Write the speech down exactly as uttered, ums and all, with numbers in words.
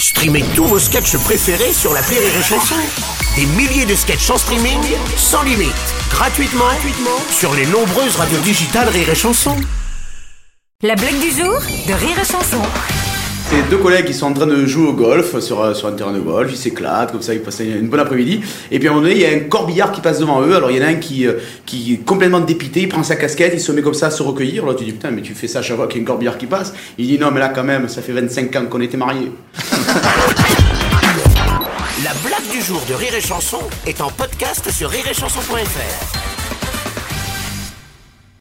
Streamez tous vos sketchs préférés sur l'appli Rire et Chanson. Des milliers de sketchs en streaming, sans limite, gratuitement, gratuitement sur les nombreuses radios digitales Rire et Chanson. La blague du jour de Rire et Chanson. C'est deux collègues qui sont en train de jouer au golf sur, sur un terrain de golf, ils s'éclatent, comme ça ils passent une bonne après-midi. Et puis à un moment donné, il y a un corbillard qui passe devant eux, alors il y en a un qui, qui est complètement dépité, il prend sa casquette, il se met comme ça à se recueillir. Alors tu dis putain mais tu fais ça à chaque fois qu'il y a un corbillard qui passe. Il dit non mais là quand même, ça fait vingt-cinq ans qu'on était mariés. La blague du jour de Rire et Chanson est en podcast sur rire et chanson point f r.